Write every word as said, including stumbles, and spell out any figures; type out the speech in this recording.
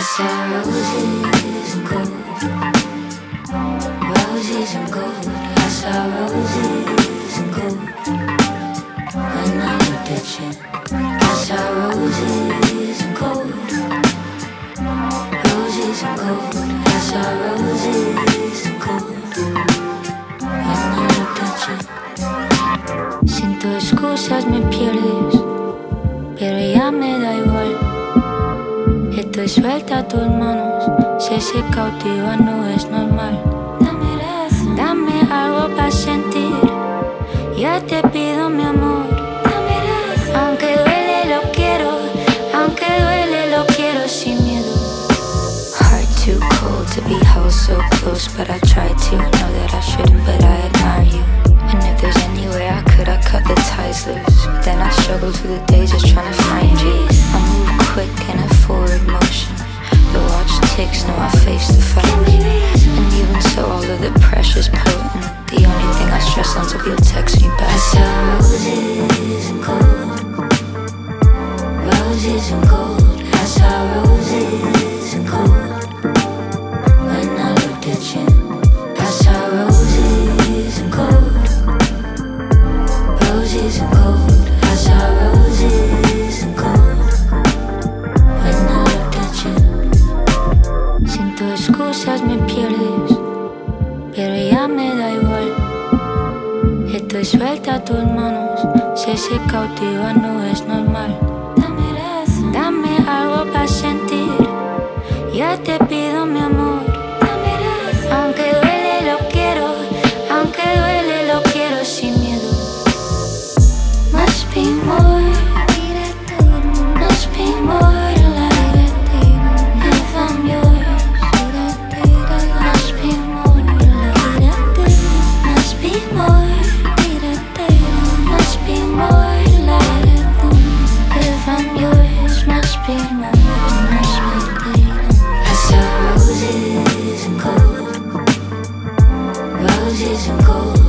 saw roses and gold, roses and gold. I saw roses and gold when I looked at you. I saw roses and gold, roses and gold. I saw roses and gold when I looked at you. Sin tus excusas me pierdes, pero ya me da igual. Estoy suelta a tus manos, si se cautiva no es normal. Dame razón, dame algo para sentir, ya te pido mi amor. Dame razón, aunque duele lo quiero, aunque duele lo quiero sin miedo. Heart too cold to be held so close, but I try to, know that I shouldn't, but I admire you. And if there's any way I could, I cut the ties loose, but then I struggle through the days just trying to find you. I move quick in a forward motion, the watch ticks, know I face the fight. And even so, all of the pressure's potent, the only thing I stress on's if you'll text me back. I saw roses and gold, roses and gold. I saw roses and gold when I looked at you. I saw roses and gold, roses and gold. I saw roses and gold when I looked at you. Sin tus excusas me pierdes, pero ya me da igual. Estoy suelta a tus manos, si se cautiva no es normal. Dame razón, dame algo para sentir, ya te pido mi amor. Dame razón, aunque duele lo quiero, aunque duele lo quiero sin miedo. Must be more, must be more to life if I'm yours. Must be more to life, must be more, must be more to life if I'm yours. Must be more, must be more. I saw roses and gold, roses and gold.